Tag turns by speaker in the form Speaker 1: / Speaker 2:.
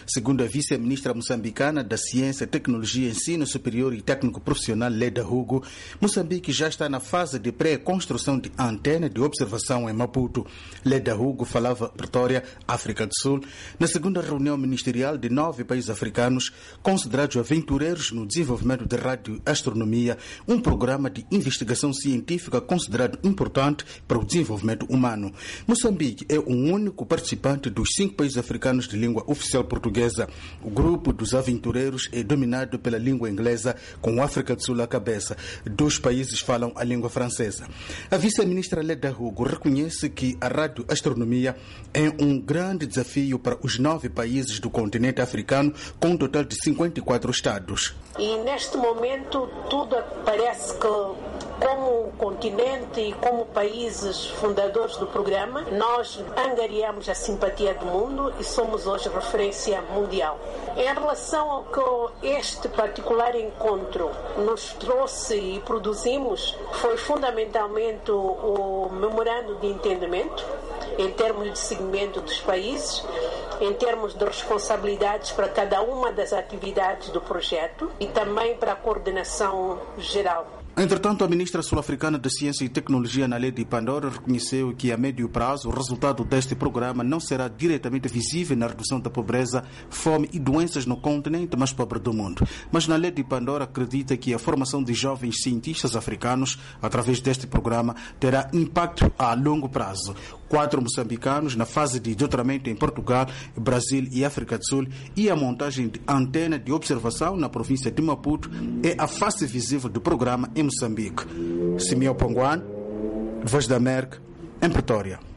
Speaker 1: Segundo a vice-ministra moçambicana da Ciência, Tecnologia, Ensino Superior e Técnico Profissional, Leda Hugo, Moçambique já está na fase de pré-construção de antena de observação em Maputo. Leda Hugo falava em Pretória, África do Sul, na segunda reunião ministerial de 9 países africanos considerados aventureiros no desenvolvimento de radioastronomia, um programa de investigação científica considerado importante para o desenvolvimento humano. Moçambique é o único participante dos 5 países africanos de língua oficial portuguesa. O grupo dos aventureiros é dominado pela língua inglesa, com a África do Sul à cabeça. 2 países falam a língua francesa. A vice-ministra Leda Hugo reconhece que a radioastronomia é um grande desafio para os 9 países do continente africano, com um total de 54 estados.
Speaker 2: E neste momento tudo parece que, como continente e como países fundadores do programa, nós angariamos a simpatia do mundo e somos hoje referência mundial. Em relação ao que este particular encontro nos trouxe e produzimos, foi fundamentalmente o memorando de entendimento, em termos de segmento dos países, em termos de responsabilidades para cada uma das atividades do projeto e também para a coordenação geral.
Speaker 1: Entretanto, a ministra sul-africana de Ciência e Tecnologia, Naledi Pandor, reconheceu que a médio prazo o resultado deste programa não será diretamente visível na redução da pobreza, fome e doenças no continente mais pobre do mundo. Mas Naledi Pandor acredita que a formação de jovens cientistas africanos através deste programa terá impacto a longo prazo. 4 moçambicanos na fase de doutoramento em Portugal, Brasil e África do Sul, e a montagem de antena de observação na província de Maputo é a face visível do programa em Moçambique. Simeão Ponguan, Voz da América, em Pretória.